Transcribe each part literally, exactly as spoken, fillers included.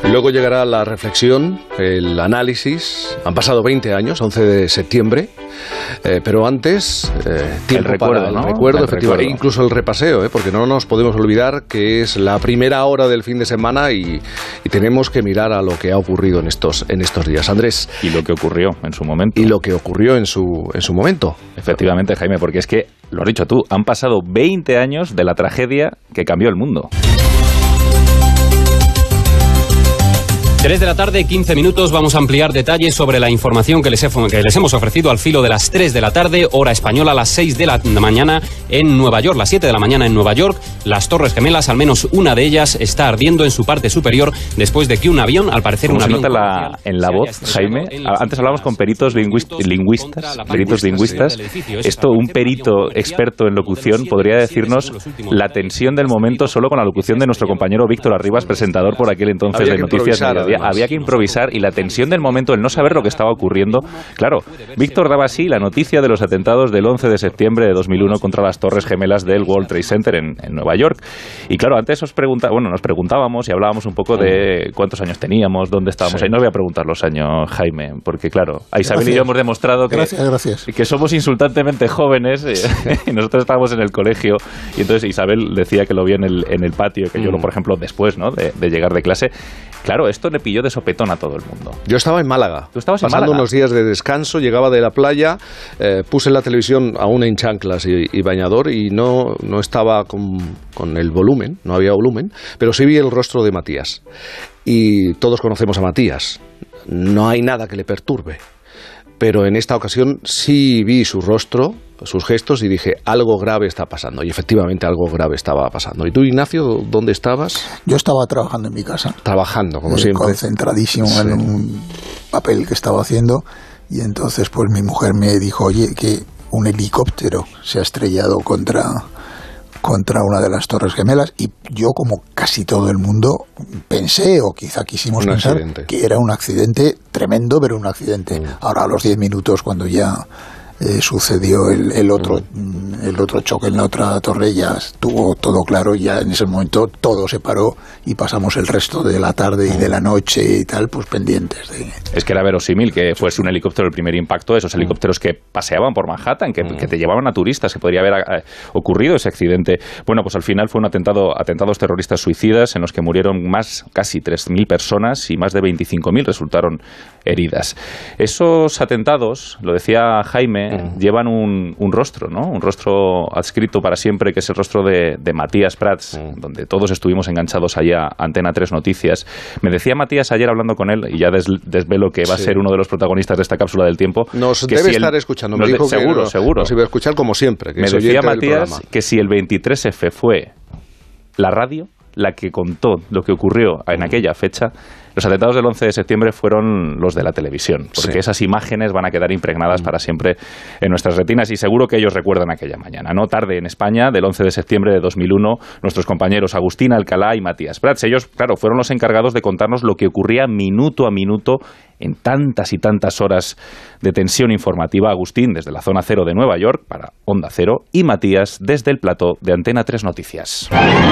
Luego llegará la reflexión, el análisis. Han pasado veinte años, once de septiembre, eh, pero antes eh, tiempo el recuerdo, para el ¿no? recuerdo, el efectivamente, recuerdo. incluso el repaseo, ¿eh? Porque no nos podemos olvidar que es la primera hora del fin de semana y, y tenemos que mirar a lo que ha ocurrido en estos en estos días. Andrés. Y lo que ocurrió en su momento. Y lo que ocurrió en su en su momento. Efectivamente, Jaime, porque es que, lo has dicho tú, han pasado veinte años de la tragedia que cambió el mundo. tres de la tarde, quince minutos, vamos a ampliar detalles sobre la información que les, he, que les hemos ofrecido al filo de las tres de la tarde, hora española, a las seis de la mañana en Nueva York, las siete de la mañana en Nueva York. Las Torres Gemelas, al menos una de ellas, está ardiendo en su parte superior después de que un avión, al parecer un se avión... nota la, en la voz, Jaime? Antes hablábamos con peritos lingüist, lingüistas, peritos lingüistas. Esto, un perito experto en locución podría decirnos la tensión del momento solo con la locución de nuestro compañero Víctor Arribas, presentador por aquel entonces de Noticias Mediodía. Había que improvisar y la tensión del momento, el no saber lo que estaba ocurriendo. Claro, Víctor daba así la noticia de los atentados del once de septiembre de dos mil uno contra las Torres Gemelas del World Trade Center en, en Nueva York. Y claro, antes os pregunta, bueno, nos preguntábamos y hablábamos un poco de cuántos años teníamos, dónde estábamos. Sí. Ahí no os voy a preguntar los años, Jaime, porque claro, a Isabel gracias. y yo hemos demostrado que, gracias, gracias. que somos insultantemente jóvenes y nosotros estábamos en el colegio y entonces Isabel decía que lo vio en el, en el patio, que yo, lo, por ejemplo, después, ¿no? de, de llegar de clase. Claro, esto le pilló de sopetón a todo el mundo. Yo estaba en Málaga. ¿Tú estabas en pasando Málaga? unos días de descanso, llegaba de la playa, eh, puse la televisión aún en chanclas y, y bañador y no, no estaba con, con el volumen, no había volumen, pero sí vi el rostro de Matías. Y todos conocemos a Matías. No hay nada que le perturbe. Pero en esta ocasión sí vi su rostro, sus gestos y dije, algo grave está pasando. Y efectivamente algo grave estaba pasando. ¿Y tú, Ignacio, dónde estabas? Yo estaba trabajando en mi casa. Trabajando, como eh, siempre. Concentradísimo sí. en un papel que estaba haciendo. Y entonces pues mi mujer me dijo, oye, que un helicóptero se ha estrellado contra... contra una de las Torres Gemelas y yo, como casi todo el mundo, pensé o quizá quisimos un pensar accidente. que era un accidente tremendo, pero un accidente. Mm. Ahora, a los diez minutos, cuando ya eh, sucedió el, el otro mm. el otro choque en la otra torre, ya estuvo todo claro, ya en ese momento todo se paró y pasamos el resto de la tarde y de la noche y tal, pues pendientes de... Es que era verosímil que fuese un helicóptero el primer impacto, esos helicópteros que paseaban por Manhattan, que, que te llevaban a turistas, que podría haber eh, ocurrido ese accidente. Bueno, pues al final fue un atentado, atentados terroristas suicidas en los que murieron más, casi tres mil personas y más de veinticinco mil resultaron heridas. Esos atentados, lo decía Jaime, mm. llevan un, un rostro, ¿no? Un rostro adscrito para siempre, que es el rostro de, de Matías Prats, mm. donde todos estuvimos enganchados allá a Antena tres Noticias. Me decía Matías ayer hablando con él, y ya des, desvelo que va sí. a ser uno de los protagonistas de esta cápsula del tiempo. Nos que debe si estar el, escuchando. Me dijo que seguro, no, seguro. Nos iba a escuchar como siempre. Que me decía Matías del que si el veintitrés efe fue la radio la que contó lo que ocurrió en aquella fecha, los atentados del once de septiembre fueron los de la televisión, porque sí. esas imágenes van a quedar impregnadas mm. para siempre en nuestras retinas y seguro que ellos recuerdan aquella mañana. No tarde en España, del once de septiembre de dos mil uno, nuestros compañeros Agustín Alcalá y Matías Prats. Ellos, claro, fueron los encargados de contarnos lo que ocurría minuto a minuto en tantas y tantas horas de tensión informativa. Agustín desde la zona cero de Nueva York para Onda Cero y Matías desde el plató de Antena tres Noticias.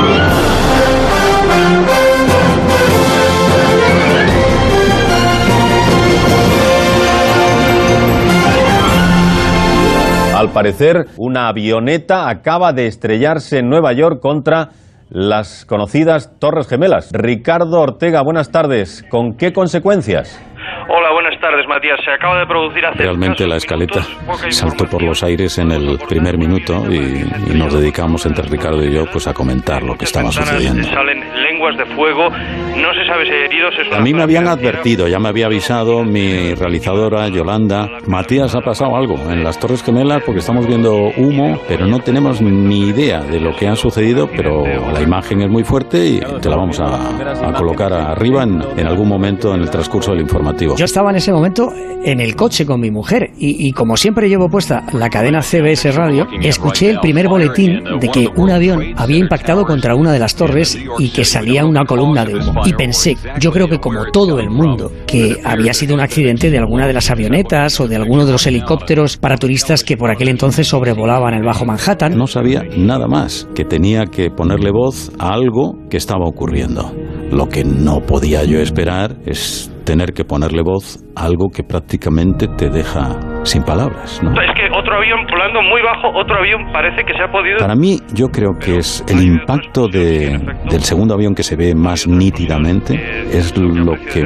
Al parecer, una avioneta acaba de estrellarse en Nueva York contra las conocidas Torres Gemelas. Ricardo Ortega, buenas tardes. ¿Con qué consecuencias? Hola, buenas tardes, Matías. Se acaba de producir hace... Realmente la escaleta saltó por los aires en el primer minuto y, y nos dedicamos entre Ricardo y yo pues a comentar lo que estaba sucediendo. Salen lenguas de fuego, no se sabe si hay heridos... A mí me habían advertido, ya me había avisado mi realizadora Yolanda. Matías, ha pasado algo en las Torres Gemelas porque estamos viendo humo, pero no tenemos ni idea de lo que ha sucedido, pero la imagen es muy fuerte y te la vamos a, a colocar arriba en, en algún momento en el transcurso del informativo. Yo estaba en ese momento en el coche con mi mujer y, y como siempre llevo puesta la cadena C B S Radio, escuché el primer boletín de que un avión había impactado contra una de las torres y que salía una columna de humo. Y pensé, yo creo que como todo el mundo, que había sido un accidente de alguna de las avionetas o de alguno de los helicópteros para turistas que por aquel entonces sobrevolaban el Bajo Manhattan. No sabía nada más, que tenía que ponerle voz a algo que estaba ocurriendo. Lo que no podía yo esperar es tener que ponerle voz a algo que prácticamente te deja sin palabras, ¿no? Es que otro avión volando muy bajo, otro avión parece que se ha podido... Para mí, yo creo que es el impacto de, del segundo avión que se ve más nítidamente, es lo que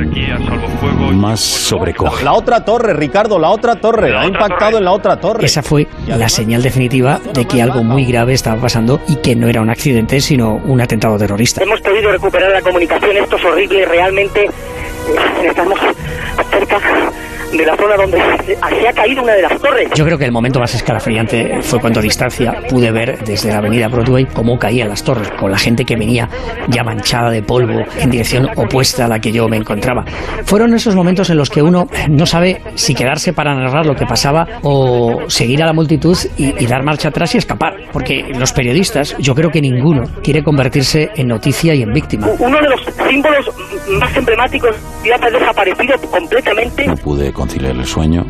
más sobrecoge. La otra torre, Ricardo, la otra torre, ha impactado en la otra torre. Esa fue la señal definitiva de que algo muy grave estaba pasando y que no era un accidente, sino un atentado terrorista. Hemos podido recuperar la comunicación, esto es horrible, realmente estamos cerca de la zona donde se ha caído una de las torres. Yo creo que el momento más escalofriante fue cuando a distancia pude ver desde la avenida Broadway cómo caían las torres, con la gente que venía ya manchada de polvo en dirección opuesta a la que yo me encontraba. Fueron esos momentos en los que uno no sabe si quedarse para narrar lo que pasaba o seguir a la multitud y, y dar marcha atrás y escapar, porque los periodistas, yo creo que ninguno quiere convertirse en noticia y en víctima. Uno de los símbolos más emblemáticos ya ha desaparecido completamente. No pude conciliar el sueño.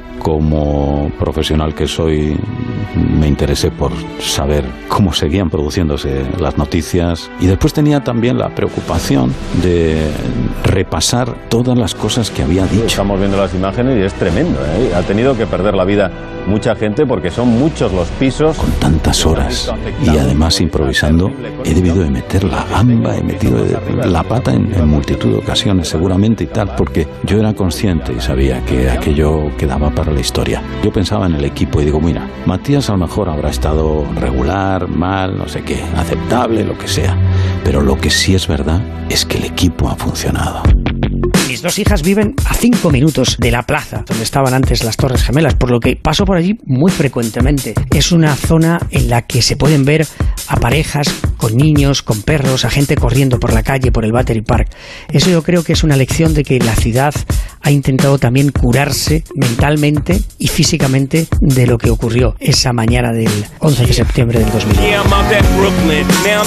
Como profesional que soy, me interesé por saber cómo seguían produciéndose las noticias, y después tenía también la preocupación de repasar todas las cosas que había dicho. Estamos viendo las imágenes y es tremendo, ¿eh? Ha tenido que perder la vida mucha gente porque son muchos los pisos. Con tantas horas y además improvisando, he debido de meter la gamba, he metido la pata en, en multitud de ocasiones seguramente y tal, porque yo era consciente y sabía que aquello quedaba para la historia. Yo pensaba en el equipo y digo, mira, Matías a lo mejor habrá estado regular, mal, no sé qué, aceptable, lo que sea, pero lo que sí es verdad es que el equipo ha funcionado. Mis dos hijas viven a cinco minutos de la plaza donde estaban antes las Torres Gemelas, por lo que paso por allí muy frecuentemente. Es una zona en la que se pueden ver a parejas con niños, con perros, a gente corriendo por la calle, por el Battery Park. Eso yo creo que es una lección de que la ciudad ha intentado también curarse mentalmente y físicamente de lo que ocurrió esa mañana del once de septiembre del dos mil uno.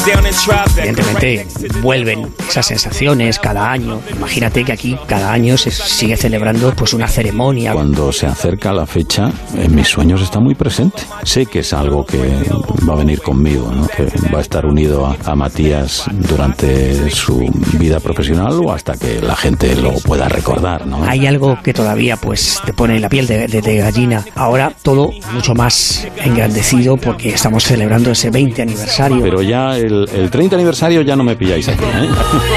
Evidentemente vuelven esas sensaciones cada año. Imagínate que aquí cada año se sigue celebrando pues una ceremonia. Cuando se acerca la fecha, en mis sueños está muy presente. Sé que es algo que va a venir conmigo, ¿no? Que va a estar unido a, a Matías durante su vida profesional o hasta que la gente lo pueda recordar, ¿no? Hay algo que todavía pues te pone la piel de, de, de gallina. Ahora todo mucho más engrandecido porque estamos celebrando ese veinte aniversario. Pero ya el, el treinta aniversario ya no me pilláis aquí, ¿eh?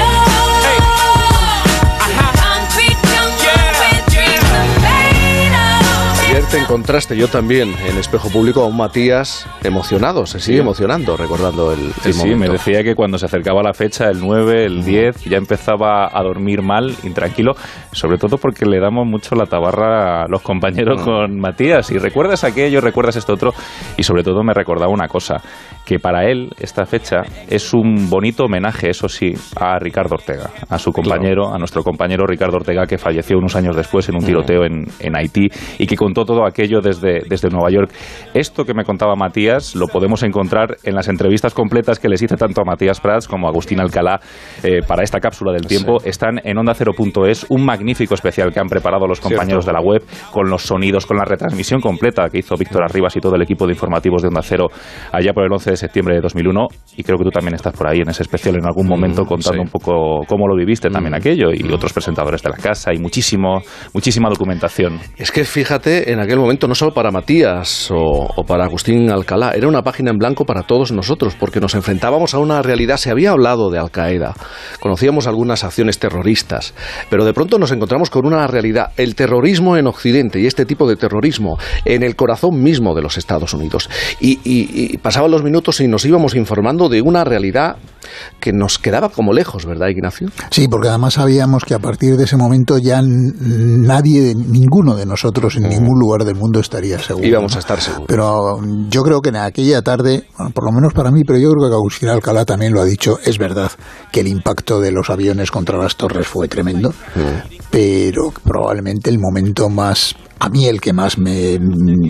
Te encontraste, yo también, en Espejo Público a un Matías emocionado, se sigue sí. emocionando recordando el, sí, el sí, momento. Me decía que cuando se acercaba la fecha, el nueve, el diez, ya empezaba a dormir mal, intranquilo, sobre todo porque le damos mucho la tabarra a los compañeros mm. con Matías, y recuerdas aquello, recuerdas esto otro, y sobre todo me recordaba una cosa, que para él esta fecha es un bonito homenaje, eso sí, a Ricardo Ortega, a su compañero, claro. a nuestro compañero Ricardo Ortega, que falleció unos años después en un tiroteo en, en Haití, y que contó todo aquello desde, desde Nueva York. Esto que me contaba Matías lo podemos encontrar en las entrevistas completas que les hice tanto a Matías Prats como a Agustín Alcalá eh, para esta cápsula del tiempo. Sí. Están en onda cero punto es, un magnífico especial que han preparado los compañeros Cierto. de la web, con los sonidos, con la retransmisión completa que hizo Víctor Arribas y todo el equipo de informativos de Onda Cero allá por el once de septiembre de dos mil uno, y creo que tú también estás por ahí en ese especial en algún momento mm, contando sí. un poco cómo lo viviste mm. también aquello, y mm. otros presentadores de la casa, y muchísimo, muchísima documentación. Es que fíjate, en aquel momento no solo para Matías o, o para Agustín Alcalá, era una página en blanco para todos nosotros, porque nos enfrentábamos a una realidad. Se había hablado de Al-Qaeda, conocíamos algunas acciones terroristas, pero de pronto nos encontramos con una realidad, el terrorismo en Occidente, y este tipo de terrorismo en el corazón mismo de los Estados Unidos. Y, y, y pasaban los minutos y nos íbamos informando de una realidad que nos quedaba como lejos, ¿verdad, Ignacio? Sí, porque además sabíamos que a partir de ese momento ya nadie, ninguno de nosotros en mm. ningún lugar del mundo estaría seguro. Íbamos ¿no? a estar seguros. Pero yo creo que en aquella tarde, bueno, por lo menos para mí, pero yo creo que Agustín Alcalá también lo ha dicho, es verdad que el impacto de los aviones contra las torres fue tremendo, mm. pero probablemente el momento más... A mí el que más me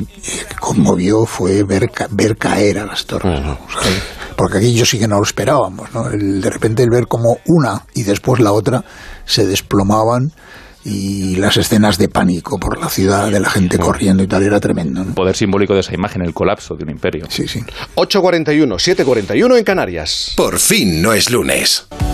conmovió fue ver, ver caer a las torres, uh-huh. ¿sabes? Porque aquí yo sí que no lo esperábamos, ¿no? El, de repente el ver como una y después la otra se desplomaban, y las escenas de pánico por la ciudad, de la gente corriendo y tal, era tremendo, ¿no? Poder simbólico de esa imagen, el colapso de un imperio. Sí, sí. ocho cuarenta y uno, siete cuarenta y uno en Canarias. Por fin no es lunes.